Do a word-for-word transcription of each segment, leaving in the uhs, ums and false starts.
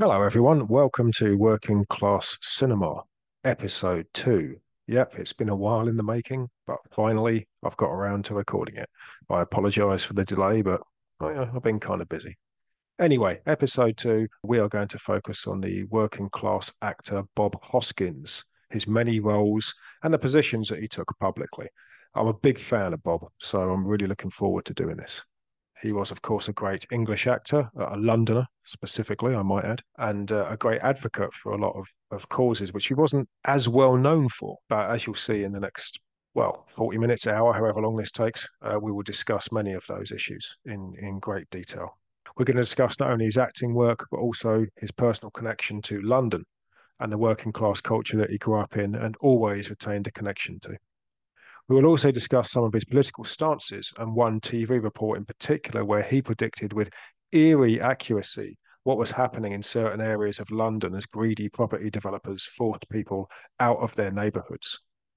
Hello, everyone. Welcome to Working Class Cinema, episode two. Yep, it's been a while in the making, but finally I've got around to recording it. I apologize for the delay, but I, I've been kind of busy. Anyway, episode two, we are going to focus on the working class actor Bob Hoskins, his many roles, and the positions that he took publicly. I'm a big fan of Bob, so I'm really looking forward to doing this. He was, of course, a great English actor, a Londoner specifically, I might add, and uh, a great advocate for a lot of, of causes, which he wasn't as well known for. But as you'll see in the next, well, forty minutes, hour, however long this takes, uh, we will discuss many of those issues in, in great detail. We're going to discuss not only his acting work, but also his personal connection to London and the working class culture that he grew up in and always retained a connection to. We will also discuss some of his political stances and one T V report in particular where he predicted with eerie accuracy what was happening in certain areas of London as greedy property developers forced people out of their neighbourhoods.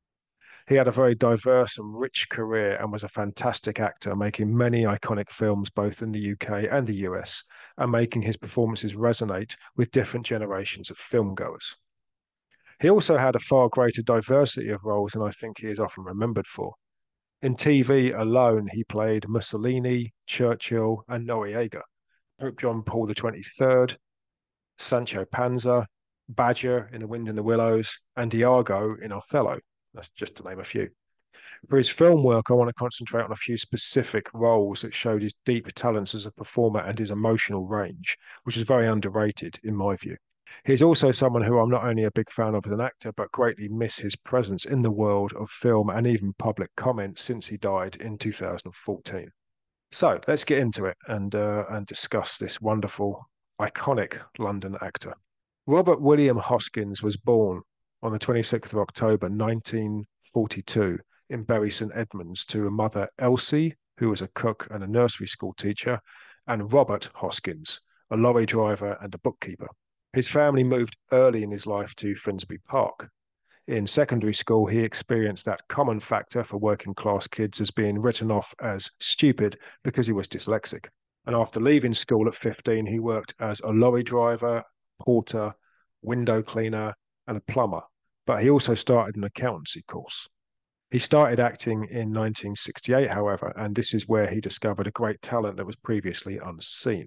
He had a very diverse and rich career and was a fantastic actor, making many iconic films both in the U K and the U S, and making his performances resonate with different generations of filmgoers. He also had a far greater diversity of roles than I think he is often remembered for. In T V alone, he played Mussolini, Churchill, and Noriega, Pope John Paul the twenty-third, Sancho Panza, Badger in The Wind in the Willows, and Iago in Othello. That's just to name a few. For his film work, I want to concentrate on a few specific roles that showed his deep talents as a performer and his emotional range, which is very underrated in my view. He's also someone who I'm not only a big fan of as an actor, but greatly miss his presence in the world of film and even public comment since he died in two thousand fourteen. So let's get into it and uh, and discuss this wonderful, iconic London actor. Robert William Hoskins was born on the twenty-sixth of October, nineteen forty-two, in Bury St Edmunds to a mother, Elsie, who was a cook and a nursery school teacher, and Robert Hoskins, a lorry driver and a bookkeeper. His family moved early in his life to Finsbury Park. In secondary school, he experienced that common factor for working class kids as being written off as stupid because he was dyslexic. And after leaving school at fifteen, he worked as a lorry driver, porter, window cleaner, and a plumber. But he also started an accountancy course. He started acting in nineteen sixty-eight, however, and this is where he discovered a great talent that was previously unseen.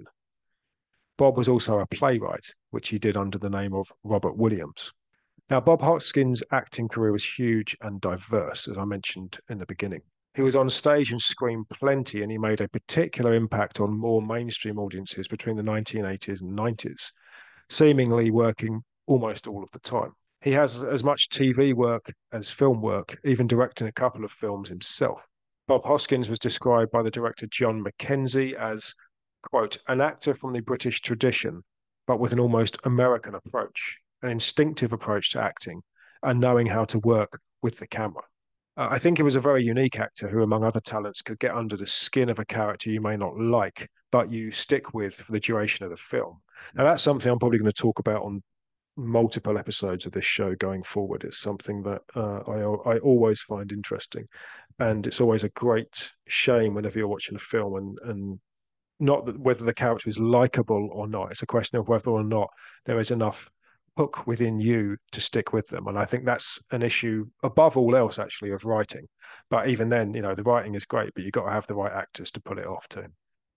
Bob was also a playwright, which he did under the name of Robert Williams. Now, Bob Hoskins' acting career was huge and diverse, as I mentioned in the beginning. He was on stage and screen plenty, and he made a particular impact on more mainstream audiences between the nineteen eighties and nineties, seemingly working almost all of the time. He has as much T V work as film work, even directing a couple of films himself. Bob Hoskins was described by the director John Mackenzie as, quote, an actor from the British tradition, but with an almost American approach, an instinctive approach to acting, and knowing how to work with the camera. Uh, I think he was a very unique actor who, among other talents, could get under the skin of a character you may not like, but you stick with for the duration of the film. Now, that's something I'm probably going to talk about on multiple episodes of this show going forward. It's something that uh, I, I always find interesting. And it's always a great shame whenever you're watching a film and, and not that whether the character is likable or not. It's a question of whether or not there is enough hook within you to stick with them. And I think that's an issue above all else, actually, of writing. But even then, you know, the writing is great, but you've got to have the right actors to pull it off too.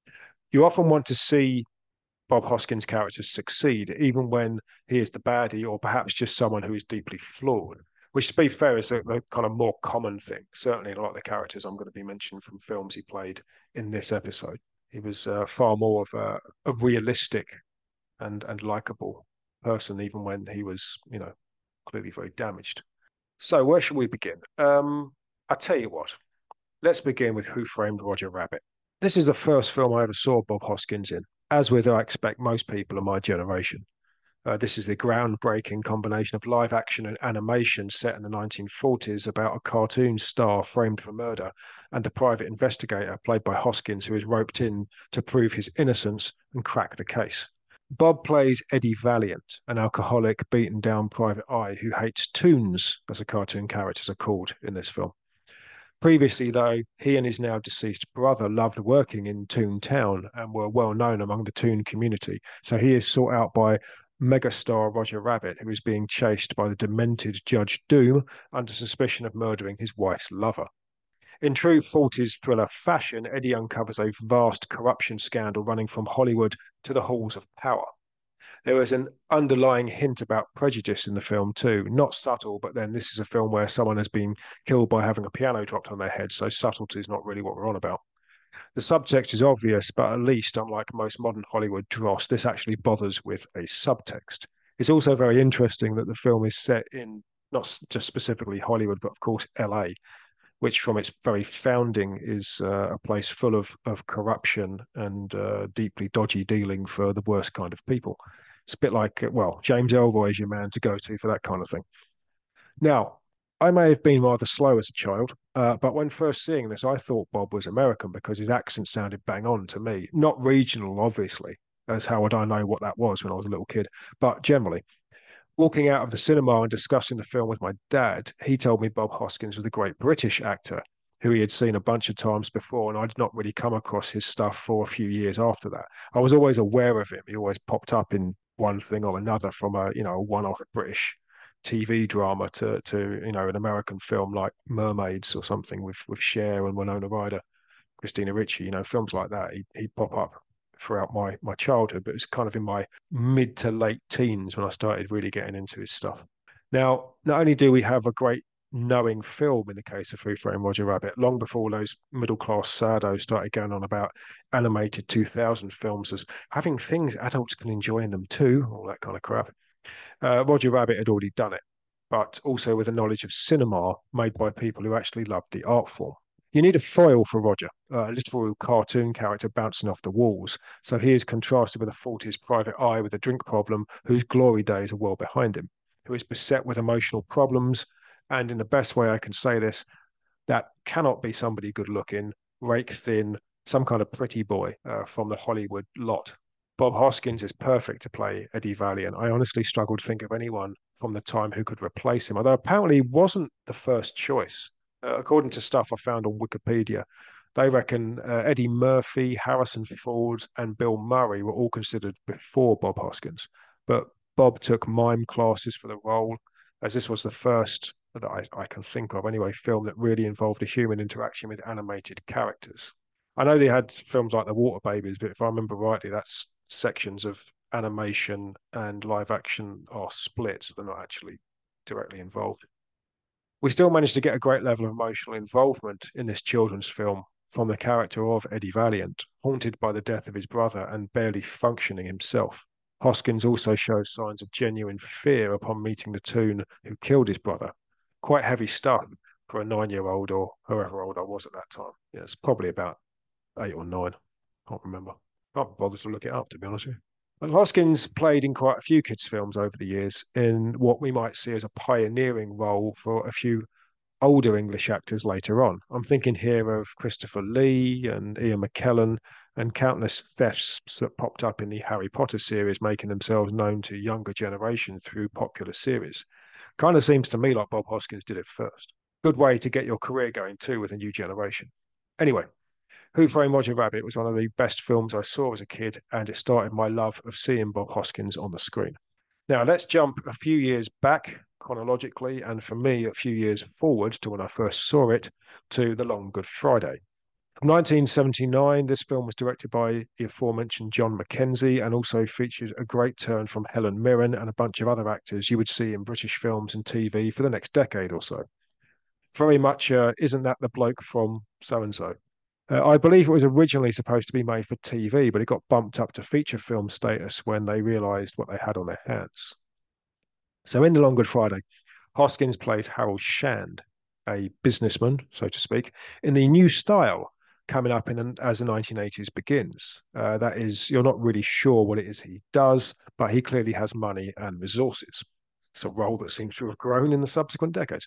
You often want to see Bob Hoskins' characters succeed, even when he is the baddie or perhaps just someone who is deeply flawed. Which, to be fair, is a, a kind of more common thing. Certainly, in a lot of the characters I'm going to be mentioning from films he played in this episode. He was uh, far more of a, a realistic and and likable person, even when he was, you know, clearly very damaged. So, where should we begin? Um, I tell you what. Let's begin with Who Framed Roger Rabbit. This is the first film I ever saw Bob Hoskins in, as with I expect most people of my generation. Uh, this is the groundbreaking combination of live action and animation set in the nineteen forties about a cartoon star framed for murder and the private investigator played by Hoskins who is roped in to prove his innocence and crack the case. Bob plays Eddie Valiant, an alcoholic, beaten down private eye who hates toons, as the cartoon characters are called in this film. Previously, though, he and his now deceased brother loved working in Toon Town and were well known among the Toon community. So he is sought out by megastar Roger Rabbit, who is being chased by the demented Judge Doom under suspicion of murdering his wife's lover. In true forties thriller fashion, Eddie uncovers a vast corruption scandal running from Hollywood to the halls of power. There is an underlying hint about prejudice in the film too, not subtle, but then this is a film where someone has been killed by having a piano dropped on their head, so subtlety is not really what we're on about. The subtext is obvious, but at least, unlike most modern Hollywood dross, this actually bothers with a subtext. It's also very interesting that the film is set in not just specifically Hollywood, but of course L A, which from its very founding is uh, a place full of, of corruption and uh, deeply dodgy dealing for the worst kind of people. It's a bit like, well, James Ellroy is your man to go to for that kind of thing. Now, I may have been rather slow as a child, uh, but when first seeing this, I thought Bob was American because his accent sounded bang on to me. Not regional, obviously, as how would I know what that was when I was a little kid, but generally. Walking out of the cinema and discussing the film with my dad, he told me Bob Hoskins was a great British actor who he had seen a bunch of times before, and I did not really come across his stuff for a few years after that. I was always aware of him. He always popped up in one thing or another, from a you know a one-off British T V drama to to you know an American film like Mermaids or something with with Cher and Winona Ryder, Christina Ricci. You know, films like that. He he'd pop up throughout my my childhood, but it was kind of in my mid to late teens when I started really getting into his stuff. Now, not only do we have a great knowing film in the case of Who Framed Roger Rabbit, long before those middle class saddos started going on about animated two thousand films as having things adults can enjoy in them too, all that kind of crap. Uh, Roger Rabbit had already done it, but also with a knowledge of cinema made by people who actually loved the art form. You need a foil for Roger, a literal cartoon character bouncing off the walls. So he is contrasted with a forties private eye with a drink problem whose glory days are well behind him, who is beset with emotional problems. And in the best way I can say this, that cannot be somebody good looking, rake thin, some kind of pretty boy uh, from the Hollywood lot. Bob Hoskins is perfect to play Eddie Valiant. I honestly struggle to think of anyone from the time who could replace him, although apparently he wasn't the first choice. Uh, according to stuff I found on Wikipedia, they reckon uh, Eddie Murphy, Harrison Ford, and Bill Murray were all considered before Bob Hoskins. But Bob took mime classes for the role, as this was the first that I, I can think of anyway, film that really involved a human interaction with animated characters. I know they had films like The Water Babies, but if I remember rightly, that's sections of animation and live action are split, so they're not actually directly involved. We still managed to get a great level of emotional involvement in this children's film from the character of Eddie Valiant, haunted by the death of his brother and barely functioning himself. Hoskins also shows signs of genuine fear upon meeting the Toon who killed his brother. Quite heavy stuff for a nine-year-old or however old I was at that time. Yeah, it's probably about eight or nine. Can't remember. Can't bother to look it up, to be honest with you. And Hoskins played in quite a few kids' films over the years in what we might see as a pioneering role for a few older English actors later on. I'm thinking here of Christopher Lee and Ian McKellen and countless thefts that popped up in the Harry Potter series, making themselves known to younger generations through popular series. Kind of seems to me like Bob Hoskins did it first. Good way to get your career going too with a new generation. Anyway, Who Framed Roger Rabbit was one of the best films I saw as a kid, and it started my love of seeing Bob Hoskins on the screen. Now, let's jump a few years back chronologically, and for me, a few years forward to when I first saw it, to The Long Good Friday. From nineteen seventy-nine, this film was directed by the aforementioned John Mackenzie and also featured a great turn from Helen Mirren and a bunch of other actors you would see in British films and T V for the next decade or so. Very much, uh, isn't that the bloke from so-and-so? Uh, I believe it was originally supposed to be made for T V, but it got bumped up to feature film status when they realised what they had on their hands. So in The Long Good Friday, Hoskins plays Harold Shand, a businessman, so to speak, in the new style coming up in the, as the nineteen eighties begins. Uh, that is, you're not really sure what it is he does, but he clearly has money and resources. It's a role that seems to have grown in the subsequent decades.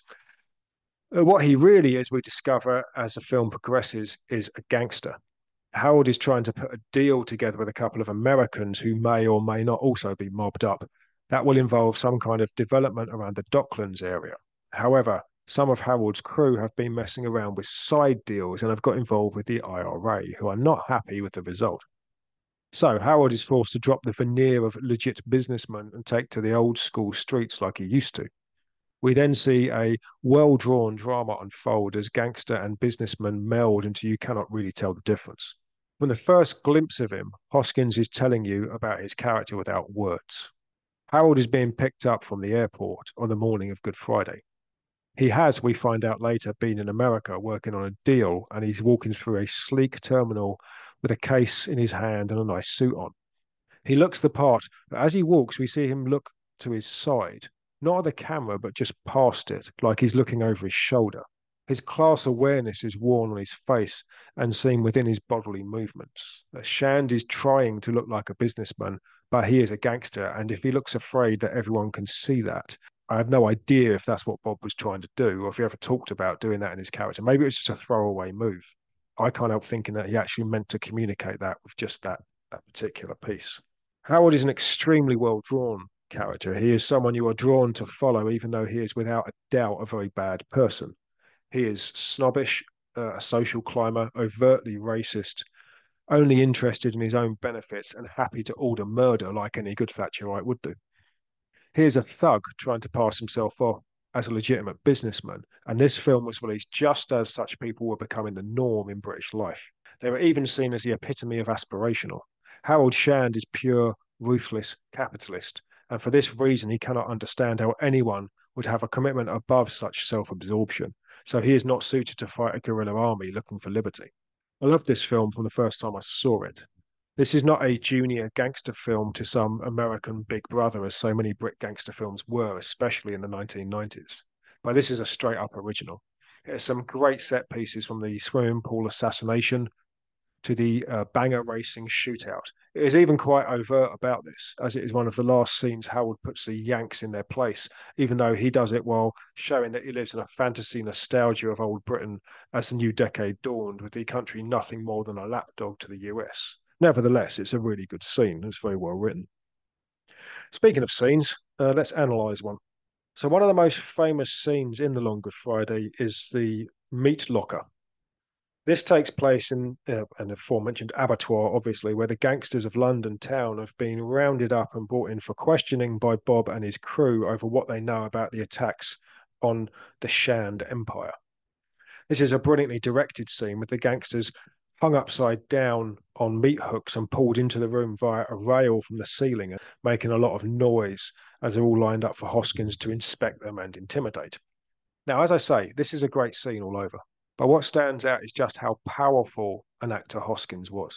Uh, what he really is, we discover as the film progresses, is a gangster. Harold is trying to put a deal together with a couple of Americans who may or may not also be mobbed up. That will involve some kind of development around the Docklands area. However, some of Harold's crew have been messing around with side deals and have got involved with the I R A, who are not happy with the result. So Harold is forced to drop the veneer of legit businessman and take to the old school streets like he used to. We then see a well-drawn drama unfold as gangster and businessman meld until you cannot really tell the difference. From the first glimpse of him, Hoskins is telling you about his character without words. Harold is being picked up from the airport on the morning of Good Friday. He has, we find out later, been in America working on a deal, and he's walking through a sleek terminal with a case in his hand and a nice suit on. He looks the part, but as he walks, we see him look to his side, not at the camera, but just past it, like he's looking over his shoulder. His class awareness is worn on his face and seen within his bodily movements. Shand is trying to look like a businessman, but he is a gangster, and if he looks afraid that everyone can see that, I have no idea if that's what Bob was trying to do, or if he ever talked about doing that in his character. Maybe it was just a throwaway move. I can't help thinking that he actually meant to communicate that with just that, that particular piece. Howard is an extremely well-drawn character. He is someone you are drawn to follow, even though he is without a doubt a very bad person. He is snobbish, uh, a social climber, overtly racist, only interested in his own benefits and happy to order murder like any good Thatcherite would do. He is a thug trying to pass himself off as a legitimate businessman, and this film was released just as such people were becoming the norm in British life. They were even seen as the epitome of aspirational. Harold Shand is pure, ruthless capitalist, and for this reason he cannot understand how anyone would have a commitment above such self-absorption, so he is not suited to fight a guerrilla army looking for liberty. I loved this film from the first time I saw it. This is not a junior gangster film to some American Big Brother, as so many Brit gangster films were, especially in the nineteen nineties. But this is a straight up original. It has some great set pieces, from the swimming pool assassination to the uh, banger racing shootout. It is even quite overt about this, as it is one of the last scenes Harold puts the Yanks in their place, even though he does it while showing that he lives in a fantasy nostalgia of old Britain as the new decade dawned, with the country nothing more than a lapdog to the U S. Nevertheless, it's a really good scene. It's very well written. Speaking of scenes, uh, let's analyse one. So one of the most famous scenes in The Long Good Friday is the meat locker. This takes place in uh, an aforementioned abattoir, obviously, where the gangsters of London town have been rounded up and brought in for questioning by Bob and his crew over what they know about the attacks on the Shand Empire. This is a brilliantly directed scene with the gangsters hung upside down on meat hooks and pulled into the room via a rail from the ceiling, making a lot of noise as they're all lined up for Hoskins to inspect them and intimidate. Now, as I say, this is a great scene all over. But what stands out is just how powerful an actor Hoskins was.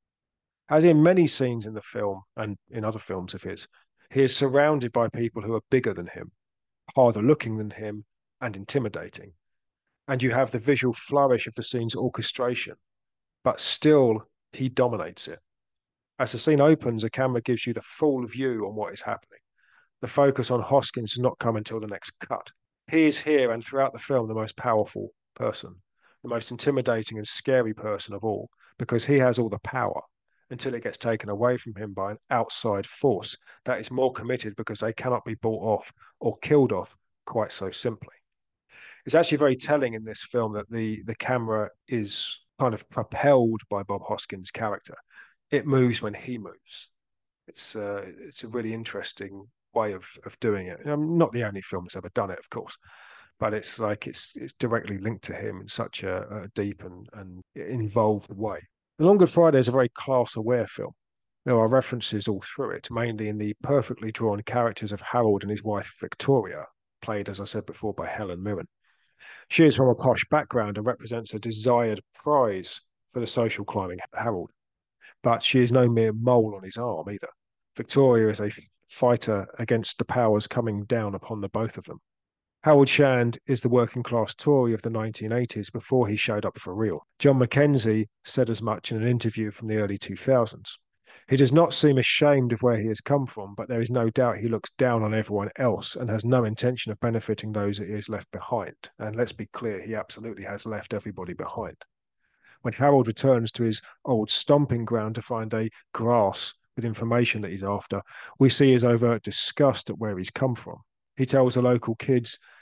As in many scenes in the film and in other films of his, he is surrounded by people who are bigger than him, harder looking than him, and intimidating. And you have the visual flourish of the scene's orchestration, but still he dominates it. As the scene opens, the camera gives you the full view on what is happening. The focus on Hoskins does not come until the next cut. He is here and throughout the film the most powerful person, the most intimidating and scary person of all, because he has all the power until it gets taken away from him by an outside force that is more committed, because they cannot be bought off or killed off quite so simply. It's actually very telling in this film that the, the camera is kind of propelled by Bob Hoskins' character. It moves when he moves. It's, uh, it's a really interesting way of, of doing it. I'm not the only film that's ever done it, of course, but it's like it's it's directly linked to him in such a, a deep and, and involved way. The Long Good Friday is a very class-aware film. There are references all through it, mainly in the perfectly drawn characters of Harold and his wife Victoria, played, as I said before, by Helen Mirren. She is from a posh background and represents a desired prize for the social climbing Harold, but she is no mere mole on his arm either. Victoria is a fighter against the powers coming down upon the both of them. Harold Shand is the working class Tory of the nineteen eighties before he showed up for real. John Mackenzie said as much in an interview from the early two thousands. He does not seem ashamed of where he has come from, but there is no doubt he looks down on everyone else and has no intention of benefiting those that he has left behind. And let's be clear, he absolutely has left everybody behind. When Harold returns to his old stomping ground to find a grass with information that he's after, we see his overt disgust at where he's come from. He tells the local kids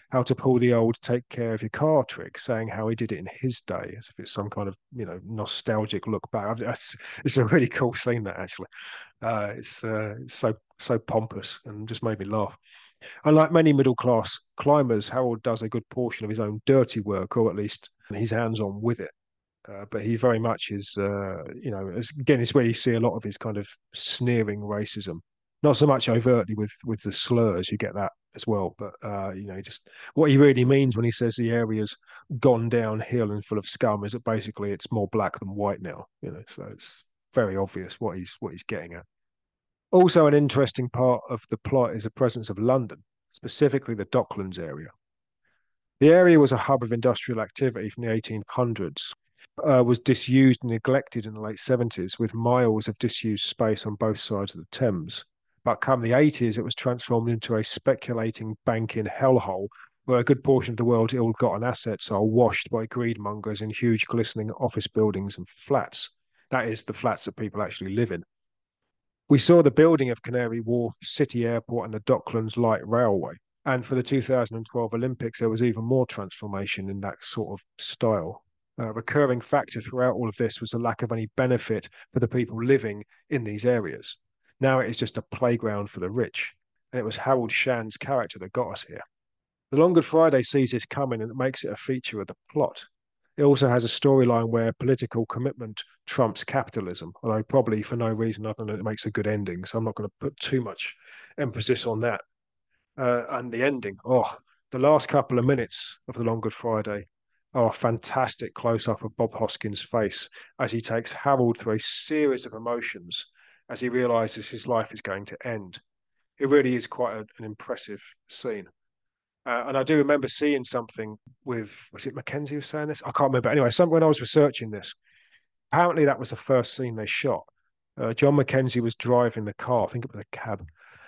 how to pull the old take care of your car trick, saying how he did it in his day, as if it's some kind of, you know, nostalgic look back. It's, it's a really cool scene, that actually. Uh, it's, uh, it's so so pompous and just made me laugh. Unlike many middle class climbers, Harold does a good portion of his own dirty work, or at least he's hands on with it. Uh, but he very much is, uh, you know, again, it's where you see a lot of his kind of sneering racism. Not so much overtly with with the slurs, you get that as well, but uh, you know, just what he really means when he says the area's gone downhill and full of scum is that basically it's more black than white now. You know, so it's very obvious what he's what he's getting at. Also, an interesting part of the plot is the presence of London, specifically the Docklands area. The area was a hub of industrial activity from the eighteen hundreds, uh, was disused and neglected in the late seventies, with miles of disused space on both sides of the Thames. But come the eighties, it was transformed into a speculating banking hellhole where a good portion of the world's ill-gotten assets are washed by greedmongers in huge glistening office buildings and flats. That is, the flats that people actually live in. We saw the building of Canary Wharf, City Airport, and the Docklands Light Railway. And for the two thousand twelve Olympics, there was even more transformation in that sort of style. A recurring factor throughout all of this was the lack of any benefit for the people living in these areas. Now it is just a playground for the rich. And it was Harold Shand's character that got us here. The Long Good Friday sees this coming and it makes it a feature of the plot. It also has a storyline where political commitment trumps capitalism, although probably for no reason other than it makes a good ending. So I'm not going to put too much emphasis on that. Uh, and the ending, oh, the last couple of minutes of The Long Good Friday are a fantastic close-up of Bob Hoskins' face as he takes Harold through a series of emotions as he realizes his life is going to end. It really is quite a, an impressive scene. Uh, and I do remember seeing something with, was it Mackenzie who was saying this? I can't remember. Anyway, some, when I was researching this, apparently that was the first scene they shot. Uh, John Mackenzie was driving the car, I think it was a cab,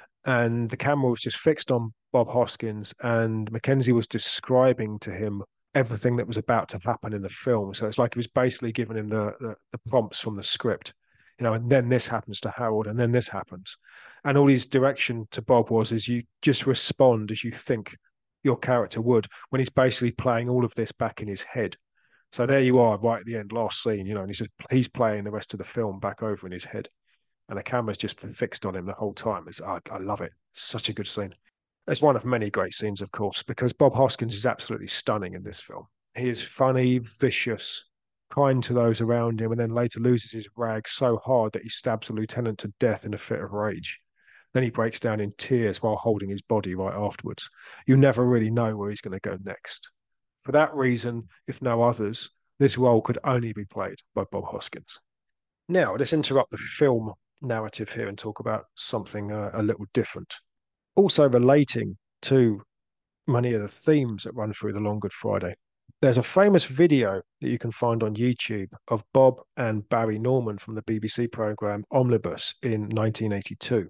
and the camera was just fixed on Bob Hoskins, and Mackenzie was describing to him everything that was about to happen in the film. So it's like he was basically giving him the, the, the prompts from the script, you know, and then this happens to Harold, and then this happens. And all his direction to Bob was, is you just respond as you think your character would, when he's basically playing all of this back in his head. So there you are, right at the end, last scene, you know, and he's just, he's playing the rest of the film back over in his head, and the camera's just fixed on him the whole time. It's, I, I love it. Such a good scene. It's one of many great scenes, of course, because Bob Hoskins is absolutely stunning in this film. He is funny, vicious, kind to those around him, and then later loses his rag so hard that he stabs the lieutenant to death in a fit of rage. Then he breaks down in tears while holding his body right afterwards. You never really know where he's going to go next. For that reason, if no others, this role could only be played by Bob Hoskins. Now, let's interrupt the film narrative here and talk about something uh, a little different. Also relating to many of the themes that run through The Long Good Friday. There's a famous video that you can find on YouTube of Bob and Barry Norman from the B B C programme Omnibus in nineteen eighty-two.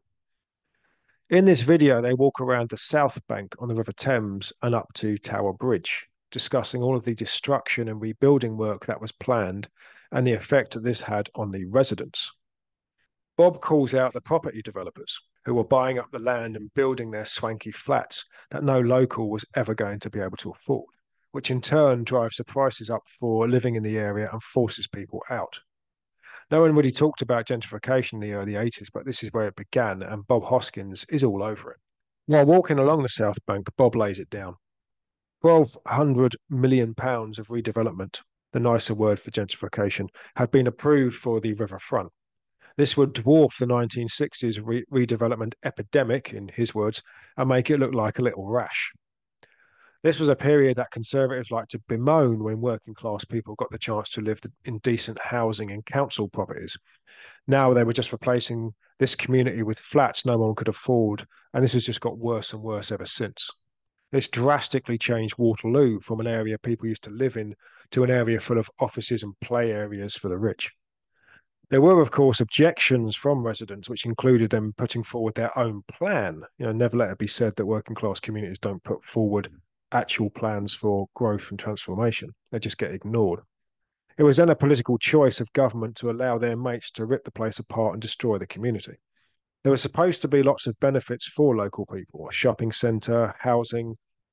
In this video, they walk around the South Bank on the River Thames and up to Tower Bridge, discussing all of the destruction and rebuilding work that was planned and the effect that this had on the residents. Bob calls out the property developers who were buying up the land and building their swanky flats that no local was ever going to be able to afford, which in turn drives the prices up for living in the area and forces people out. No one really talked about gentrification in the early eighties, but this is where it began, and Bob Hoskins is all over it. While walking along the South Bank, Bob lays it down. twelve hundred million pounds of redevelopment, the nicer word for gentrification, had been approved for the riverfront. This would dwarf the nineteen sixties re redevelopment epidemic, in his words, and make it look like a little rash. This was a period that conservatives like to bemoan when working class people got the chance to live in decent housing and council properties. Now they were just replacing this community with flats no one could afford, and this has just got worse and worse ever since. This drastically changed Waterloo from an area people used to live in to an area full of offices and play areas for the rich. There were, of course, objections from residents, which included them putting forward their own plan. You know, never let it be said that working class communities don't put forward actual plans for growth and transformation. They just get ignored. It was then a political choice of government to allow their mates to rip the place apart and destroy the community. There were supposed to be lots of benefits for local people: a shopping centre, housing,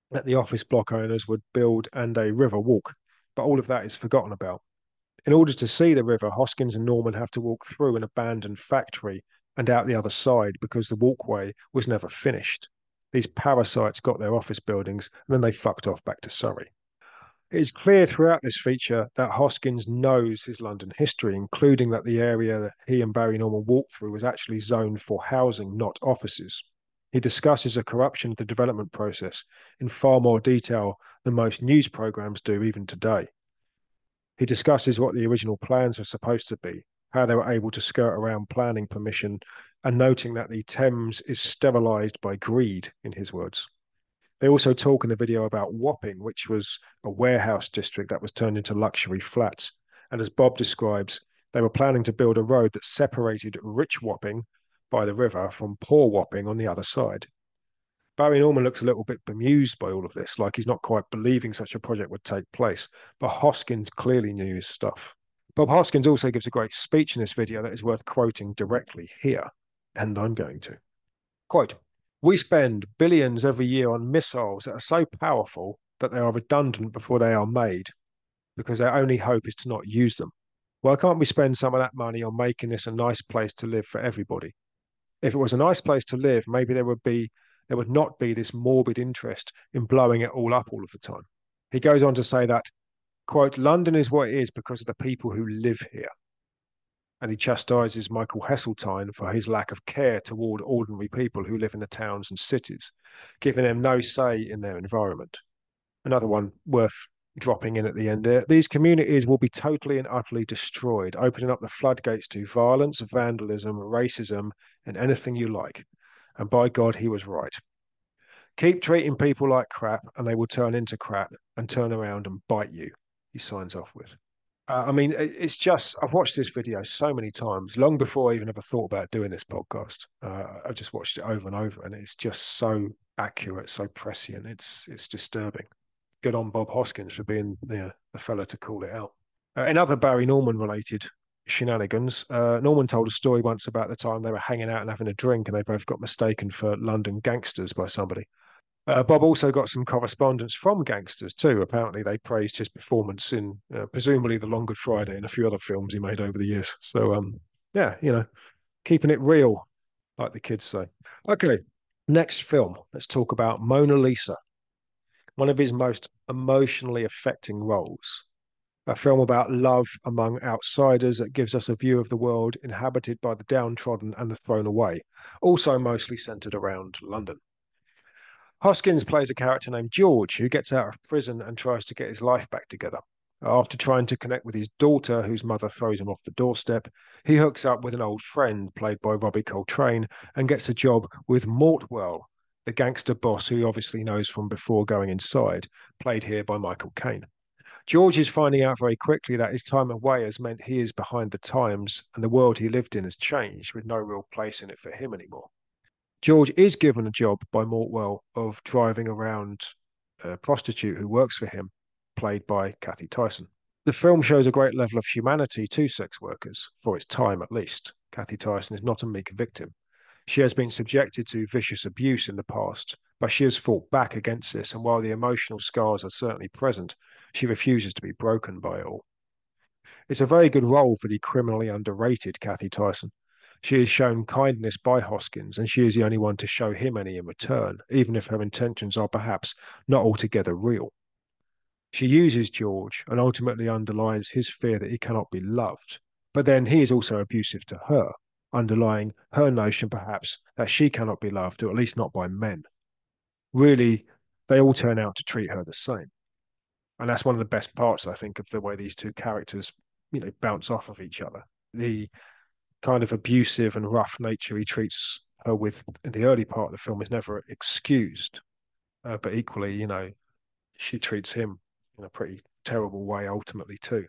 that the office block owners would build and a river walk, but all of that is forgotten about. In order to see the river, Hoskins and Norman have to walk through an abandoned factory and out the other side because the walkway was never finished. These parasites got their office buildings and then they fucked off back to Surrey. It is clear throughout this feature that Hoskins knows his London history, including that the area that he and Barry Norman walked through was actually zoned for housing, not offices. He discusses the corruption of the development process in far more detail than most news programs do even today. He discusses what the original plans were supposed to be, how they were able to skirt around planning permission, and noting that the Thames is sterilised by greed, in his words. They also talk in the video about Wapping, which was a warehouse district that was turned into luxury flats. And as Bob describes, they were planning to build a road that separated rich Wapping by the river from poor Wapping on the other side. Barry Norman looks a little bit bemused by all of this, like he's not quite believing such a project would take place, but Hoskins clearly knew his stuff. Bob Hoskins also gives a great speech in this video that is worth quoting directly here, and I'm going to. Quote, "We spend billions every year on missiles that are so powerful that they are redundant before they are made, because their only hope is to not use them. Why can't we spend some of that money on making this a nice place to live for everybody? If it was a nice place to live, maybe there would be there would not be this morbid interest in blowing it all up all of the time." He goes on to say that, quote, "London is what it is because of the people who live here." And he chastises Michael Heseltine for his lack of care toward ordinary people who live in the towns and cities, giving them no say in their environment. Another one worth dropping in at the end there. "These communities will be totally and utterly destroyed, opening up the floodgates to violence, vandalism, racism, and anything you like." And by God, he was right. "Keep treating people like crap and they will turn into crap and turn around and bite you," he signs off with. Uh, I mean, it's just, I've watched this video so many times, long before I even ever thought about doing this podcast. Uh, I just watched it over and over, and it's just so accurate, so prescient. It's it's disturbing. Good on Bob Hoskins for being the, the fella to call it out. Uh, in other Barry Norman related shenanigans, uh, Norman told a story once about the time they were hanging out and having a drink, and they both got mistaken for London gangsters by somebody. Uh, Bob also got some correspondence from gangsters too. Apparently, they praised his performance in uh, presumably The Long Good Friday and a few other films he made over the years. So, um, yeah, you know, keeping it real, like the kids say. Okay, next film. Let's talk about Mona Lisa, one of his most emotionally affecting roles. A film about love among outsiders that gives us a view of the world inhabited by the downtrodden and the thrown away, also mostly centered around London. Hoskins plays a character named George who gets out of prison and tries to get his life back together. After trying to connect with his daughter, whose mother throws him off the doorstep, he hooks up with an old friend played by Robbie Coltrane and gets a job with Mortwell, the gangster boss who he obviously knows from Before Going Inside, played here by Michael Caine. George is finding out very quickly that his time away has meant he is behind the times and the world he lived in has changed with no real place in it for him anymore. George is given a job by Mortwell of driving around a prostitute who works for him, played by Kathy Tyson. The film shows a great level of humanity to sex workers, for its time at least. Kathy Tyson is not a meek victim. She has been subjected to vicious abuse in the past, but she has fought back against this, and while the emotional scars are certainly present, she refuses to be broken by it all. It's a very good role for the criminally underrated Kathy Tyson. She is shown kindness by Hoskins, and she is the only one to show him any in return, even if her intentions are perhaps not altogether real. She uses George and ultimately underlies his fear that he cannot be loved, but then he is also abusive to her, underlying her notion perhaps that she cannot be loved, or at least not by men. Really, they all turn out to treat her the same. And that's one of the best parts, I think, of the way these two characters, you know, bounce off of each other. The kind of abusive and rough nature he treats her with in the early part of the film is never excused. Uh, but equally, you know, she treats him in a pretty terrible way ultimately too.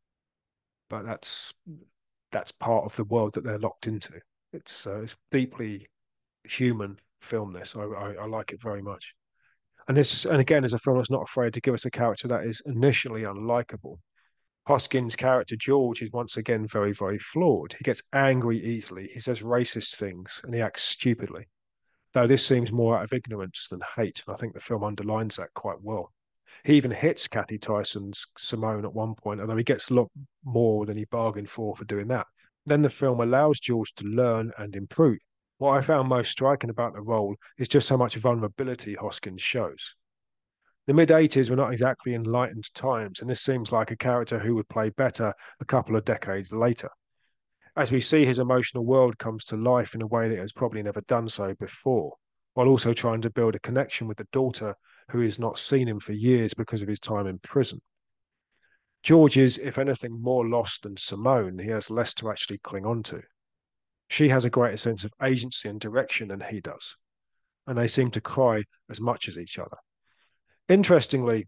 But that's that's part of the world that they're locked into. It's uh, it's deeply human film. This I, I I like it very much. And this and again is a film that's not afraid to give us a character that is initially unlikable. Hoskins' character, George, is once again very, very flawed. He gets angry easily. He says racist things and he acts stupidly. though this seems more out of ignorance than hate. And I think the film underlines that quite well. He even hits Kathy Tyson's Simone at one point, although he gets a lot more than he bargained for for doing that. Then the film allows George to learn and improve. What I found most striking about the role is just how much vulnerability Hoskins shows. The mid eighties were not exactly enlightened times, and this seems like a character who would play better a couple of decades later. As we see his emotional world comes to life in a way that it has probably never done so before, while also trying to build a connection with the daughter who has not seen him for years because of his time in prison. George is, if anything, more lost than Simone. He has less to actually cling on to. She has a greater sense of agency and direction than he does, and they seem to cry as much as each other. Interestingly,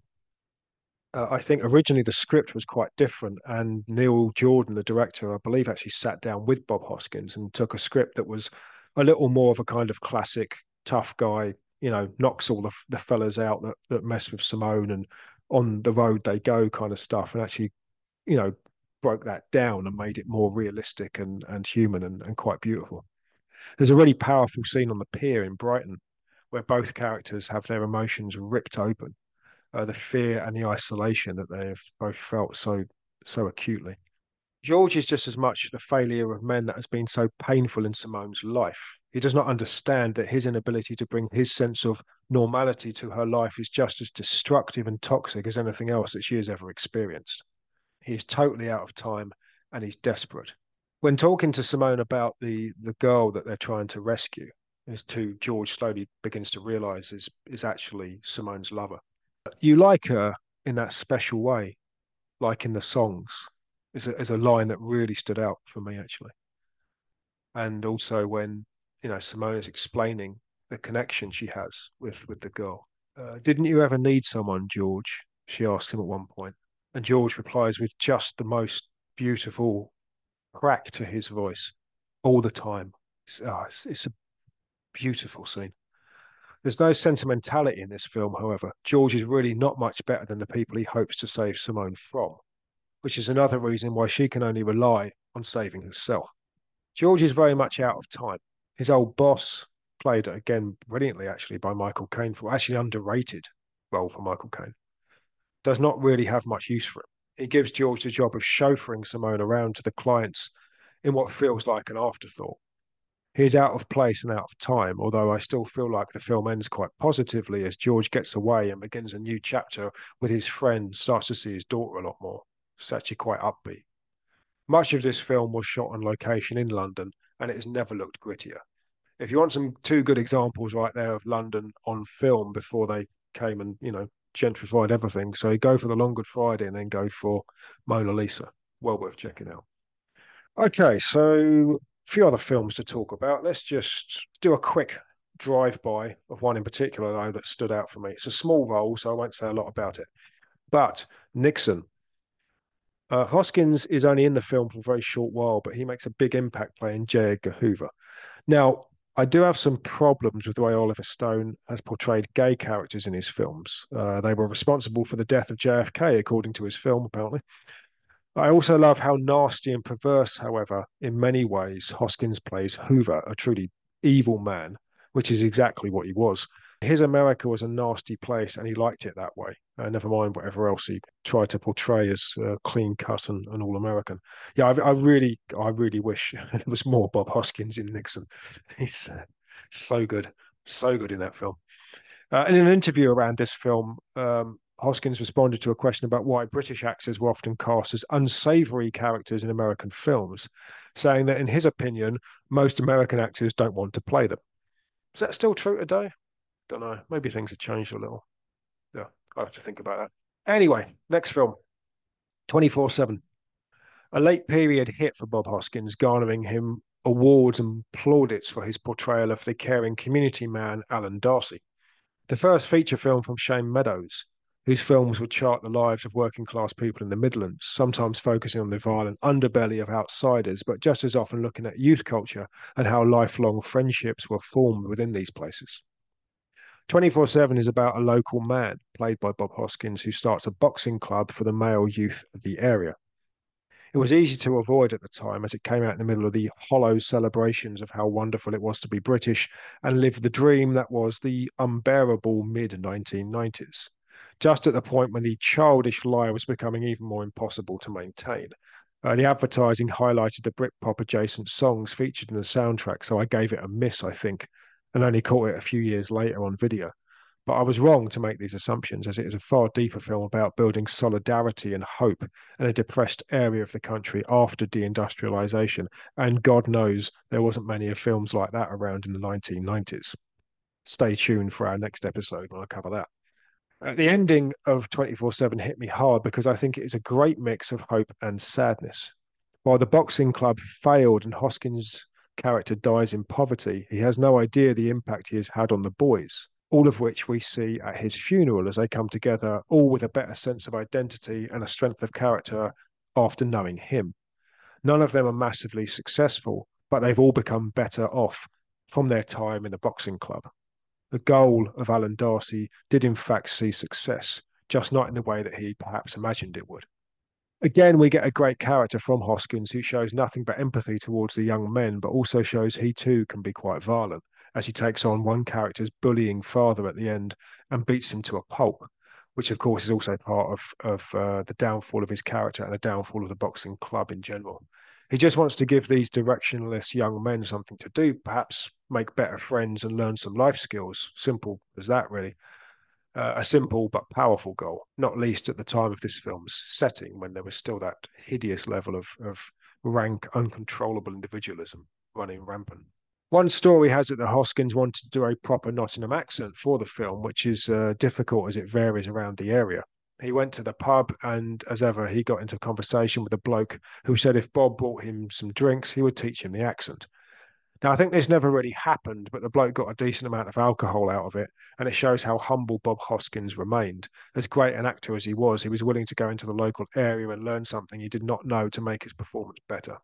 uh, I think originally the script was quite different, and Neil Jordan, the director, I believe, actually sat down with Bob Hoskins and took a script that was a little more of a kind of classic tough guy, you know, knocks all the, the fellas out that, that mess with Simone and on the road they go kind of stuff, and actually, you know, broke that down and made it more realistic and, and human and, and quite beautiful. There's a really powerful scene on the pier in Brighton where both characters have their emotions ripped open, uh, the fear and the isolation that they have both felt so so acutely. George is just as much the failure of men that has been so painful in Simone's life. He does not understand that his inability to bring his sense of normality to her life is just as destructive and toxic as anything else that she has ever experienced. He is totally out of time and he's desperate. When talking to Simone about the the girl that they're trying to rescue, as to George slowly begins to realize is is actually Simone's lover. You like her in that special way, like in the songs, is a, is a line that really stood out for me actually. And also when you know Simone is explaining the connection she has with with the girl. Uh, didn't you ever need someone, George? She asks him at one point, and George replies with just the most beautiful crack to his voice all the time. It's, oh, it's, it's a beautiful scene. There's no sentimentality in this film, however. George is really not much better than the people he hopes to save Simone from, which is another reason why she can only rely on saving herself. George is very much out of time. His old boss, played again brilliantly actually by Michael Caine, for actually underrated role for Michael Caine, does not really have much use for him. He gives George the job of chauffeuring Simone around to the clients in what feels like an afterthought. He is out of place and out of time, although I still feel like the film ends quite positively as George gets away and begins a new chapter with his friend, starts to see his daughter a lot more. It's actually quite upbeat. Much of this film was shot on location in London, and it has never looked grittier. If you want some two good examples right there of London on film before they came and, you know, gentrified everything, so you go for the Long Good Friday and then go for Mona Lisa. Well worth checking out. Okay, so a few other films to talk about. Let's just do a quick drive-by of one in particular, though, that stood out for me. It's a small role, so I won't say a lot about it. But Nixon. Uh, Hoskins is only in the film for a very short while, but he makes a big impact playing J. Edgar Hoover. Now, I do have some problems with the way Oliver Stone has portrayed gay characters in his films. Uh, they were responsible for the death of J F K, according to his film, apparently. I also love how nasty and perverse, however, in many ways, Hoskins plays Hoover, a truly evil man, which is exactly what he was. His America was a nasty place and he liked it that way. Uh, never mind whatever else he tried to portray as uh, clean cut and, and all American. Yeah, I, I, really, I really wish there was more Bob Hoskins in Nixon. He's uh, so good, so good in that film. Uh, in an interview around this film, um, Hoskins responded to a question about why British actors were often cast as unsavory characters in American films, saying that in his opinion, most American actors don't want to play them. Is that still true today? Don't know. Maybe things have changed a little. Yeah, I have to think about that. Anyway, next film, twenty-four seven. A late period hit for Bob Hoskins, garnering him awards and plaudits for his portrayal of the caring community man, Alan Darcy. The first feature film from Shane Meadows, whose films would chart the lives of working class people in the Midlands, sometimes focusing on the violent underbelly of outsiders, but just as often looking at youth culture and how lifelong friendships were formed within these places. twenty-four seven is about a local man, played by Bob Hoskins, who starts a boxing club for the male youth of the area. It was easy to avoid at the time as it came out in the middle of the hollow celebrations of how wonderful it was to be British and live the dream that was the unbearable mid nineteen nineties, just at the point when the childish lie was becoming even more impossible to maintain. Uh, the advertising highlighted the Britpop adjacent songs featured in the soundtrack, so I gave it a miss, I think, and only caught it a few years later on video. But I was wrong to make these assumptions, as it is a far deeper film about building solidarity and hope in a depressed area of the country after deindustrialization. And God knows there wasn't many of films like that around in the nineteen nineties. Stay tuned for our next episode when I cover that. Uh, the ending of twenty-four seven hit me hard because I think it is a great mix of hope and sadness. While the boxing club failed and Hoskins' character dies in poverty, he has no idea the impact he has had on the boys, all of which we see at his funeral as they come together, all with a better sense of identity and a strength of character after knowing him. None of them are massively successful, but they've all become better off from their time in the boxing club. The goal of Alan Darcy did in fact see success, just not in the way that he perhaps imagined it would. Again, we get a great character from Hoskins who shows nothing but empathy towards the young men, but also shows he too can be quite violent, as he takes on one character's bullying father at the end and beats him to a pulp, which of course is also part of, of uh, the downfall of his character and the downfall of the boxing club in general. He just wants to give these directionless young men something to do, perhaps make better friends and learn some life skills. Simple as that, really. Uh, a simple but powerful goal, not least at the time of this film's setting when there was still that hideous level of, of rank, uncontrollable individualism running rampant. One story has it that Hoskins wanted to do a proper Nottingham accent for the film, which is uh, difficult as it varies around the area. He went to the pub and, as ever, he got into conversation with a bloke who said if Bob brought him some drinks, he would teach him the accent. Now, I think this never really happened, but the bloke got a decent amount of alcohol out of it, and it shows how humble Bob Hoskins remained. As great an actor as he was, he was willing to go into the local area and learn something he did not know to make his performance better.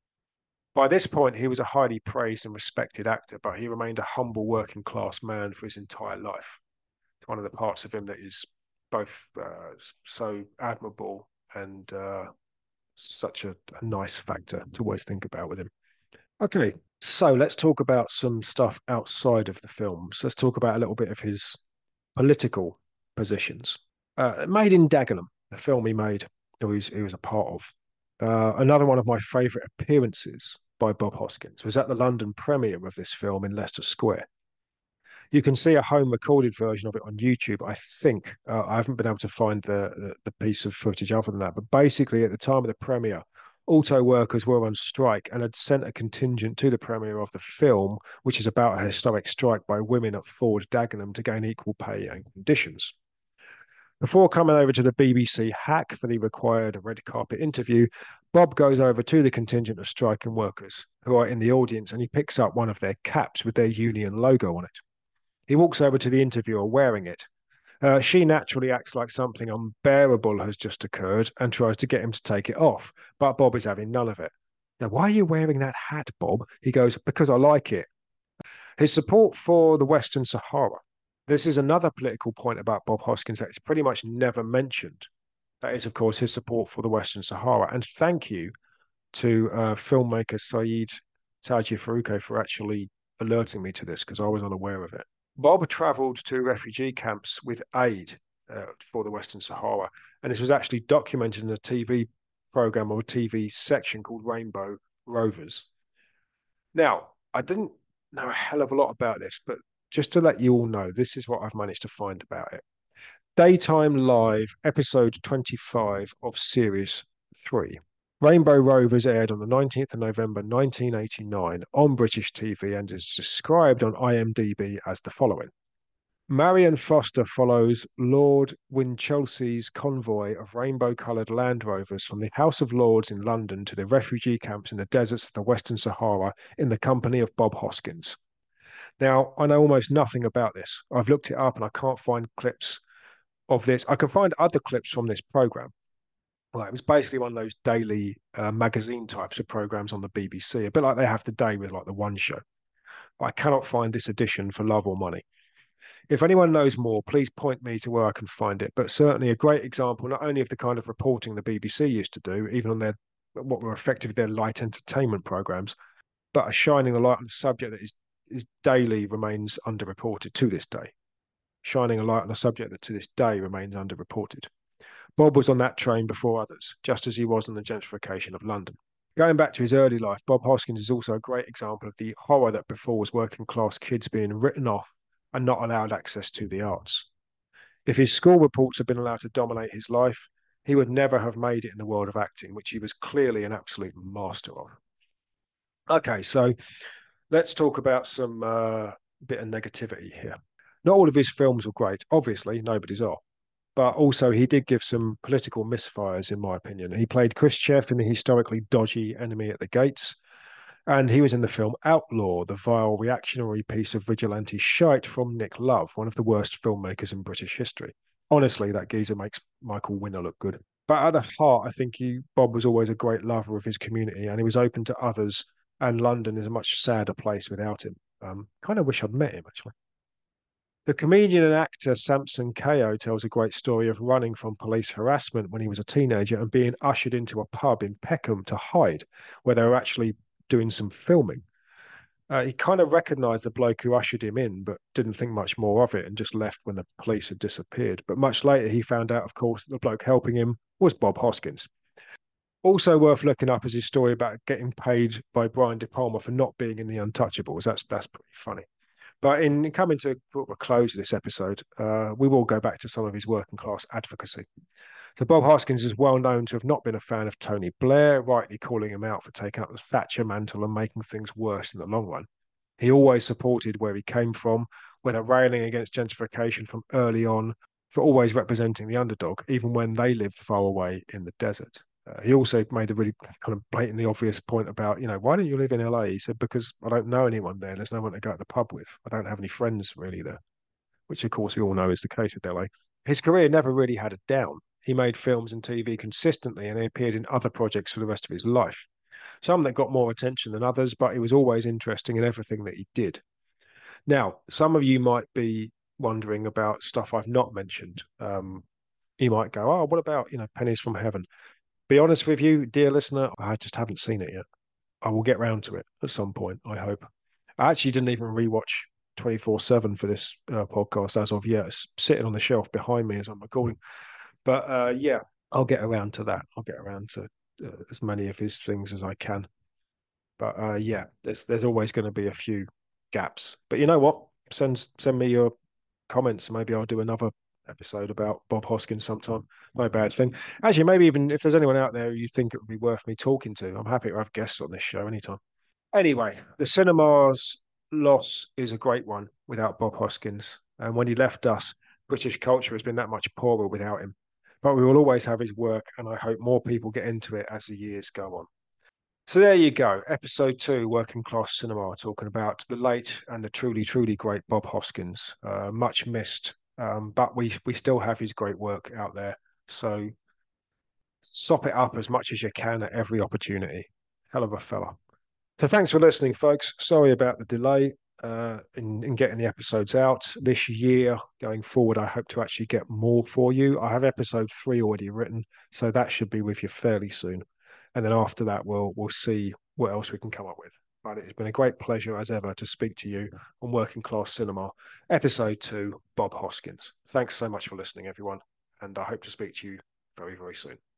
By this point, he was a highly praised and respected actor, but he remained a humble working class man for his entire life. It's one of the parts of him that is both uh, so admirable and uh, such a, a nice factor to always think about with him. Okay, so let's talk about some stuff outside of the films. Let's talk about a little bit of his political positions. Uh, made in Dagenham, the film he made, he was, he was a part of. Uh, another one of my favourite appearances by Bob Hoskins was at the London premiere of this film in Leicester Square. You can see a home recorded version of it on YouTube, I think. Uh, I haven't been able to find the, the, the piece of footage other than that. But basically, at the time of the premiere, auto workers were on strike and had sent a contingent to the premiere of the film, which is about a historic strike by women at Ford Dagenham to gain equal pay and conditions. Before coming over to the B B C hack for the required red carpet interview, Bob goes over to the contingent of striking workers who are in the audience and he picks up one of their caps with their union logo on it. He walks over to the interviewer wearing it. Uh, she naturally acts like something unbearable has just occurred and tries to get him to take it off, but Bob is having none of it. Now, why are you wearing that hat, Bob? He goes, because I like it. His support for the Western Sahara. This is another political point about Bob Hoskins that is pretty much never mentioned. That is, of course, his support for the Western Sahara. And thank you to uh, filmmaker Saeed Taji Faruqi for actually alerting me to this because I was unaware of it. Bob travelled to refugee camps with aid uh, for the Western Sahara, and this was actually documented in a T V program or a T V section called Rainbow Rovers. Now, I didn't know a hell of a lot about this, but just to let you all know, this is what I've managed to find about it. Daytime Live, episode twenty-five of series three. Rainbow Rovers aired on the nineteenth of November nineteen eighty-nine on British T V and is described on IMDb as the following. Marion Foster follows Lord Winchelsea's convoy of rainbow-coloured Land Rovers from the House of Lords in London to the refugee camps in the deserts of the Western Sahara in the company of Bob Hoskins. Now, I know almost nothing about this. I've looked it up and I can't find clips of this. I can find other clips from this programme. Well, it was basically one of those daily uh, magazine types of programs on the B B C, a bit like they have today with like the One Show. But I cannot find this edition for love or money. If anyone knows more, please point me to where I can find it. But certainly a great example, not only of the kind of reporting the B B C used to do, even on their what were effectively their light entertainment programs, but are shining a light on a subject that is, is daily remains underreported to this day. Shining a light on a subject that to this day remains underreported. Bob was on that train before others, just as he was on the gentrification of London. Going back to his early life, Bob Hoskins is also a great example of the horror that befalls working class kids being written off and not allowed access to the arts. If his school reports had been allowed to dominate his life, he would never have made it in the world of acting, which he was clearly an absolute master of. Okay, so let's talk about some uh, bit of negativity here. Not all of his films were great. Obviously, nobody's are. But also, he did give some political misfires, in my opinion. He played Khrushchev in the historically dodgy Enemy at the Gates, and he was in the film Outlaw, the vile reactionary piece of vigilante shite from Nick Love, one of the worst filmmakers in British history. Honestly, that geezer makes Michael Winner look good. But at the heart, I think he, Bob was always a great lover of his community, and he was open to others, and London is a much sadder place without him. Um, kind of wish I'd met him, actually. The comedian and actor Samson Kayo tells a great story of running from police harassment when he was a teenager and being ushered into a pub in Peckham to hide, where they were actually doing some filming. Uh, he kind of recognised the bloke who ushered him in, but didn't think much more of it and just left when the police had disappeared. But much later, he found out, of course, that the bloke helping him was Bob Hoskins. Also worth looking up is his story about getting paid by Brian De Palma for not being in The Untouchables. That's that's pretty funny. But in coming to a close of this episode, uh, we will go back to some of his working class advocacy. So Bob Hoskins is well known to have not been a fan of Tony Blair, rightly calling him out for taking up the Thatcher mantle and making things worse in the long run. He always supported where he came from, whether railing against gentrification from early on, for always representing the underdog, even when they lived far away in the desert. Uh, he also made a really kind of blatantly obvious point about, you know, why don't you live in L A? He said, because I don't know anyone there. There's no one to go to the pub with. I don't have any friends really there, which of course we all know is the case with L A. His career never really had a down. He made films and T V consistently and he appeared in other projects for the rest of his life. Some that got more attention than others, but he was always interesting in everything that he did. Now, some of you might be wondering about stuff I've not mentioned. Um, you might go, oh, what about, you know, Pennies from Heaven? Be honest with you, dear listener, I just haven't seen it yet. I will get round to it at some point, I hope. I actually didn't even rewatch twenty-four seven for this uh, podcast as of yet. It's sitting on the shelf behind me as I'm recording. But uh, yeah, I'll get around to that. I'll get around to uh, as many of his things as I can. But uh, yeah, there's there's always going to be a few gaps. But you know what? Send send me your comments. Maybe I'll do another episode about Bob Hoskins sometime. No bad thing. Actually, maybe even if there's anyone out there you think it would be worth me talking to, I'm happy to have guests on this show anytime. Anyway, the cinema's loss is a great one without Bob Hoskins. And when he left us, British culture has been that much poorer without him. But we will always have his work, and I hope more people get into it as the years go on. So there you go, episode two, Working Class Cinema, talking about the late and the truly, truly great Bob Hoskins. Uh, much missed, um, but we we still have his great work out there. So sop it up as much as you can at every opportunity. Hell of a fella. So thanks for listening, folks. Sorry about the delay uh, in, in getting the episodes out this year. Going forward, I hope to actually get more for you. I have episode three already written, so that should be with you fairly soon. And then after that, we'll we'll see what else we can come up with. But it's been a great pleasure as ever to speak to you on Working Class Cinema, episode two, Bob Hoskins. Thanks so much for listening, everyone, and I hope to speak to you very, very soon.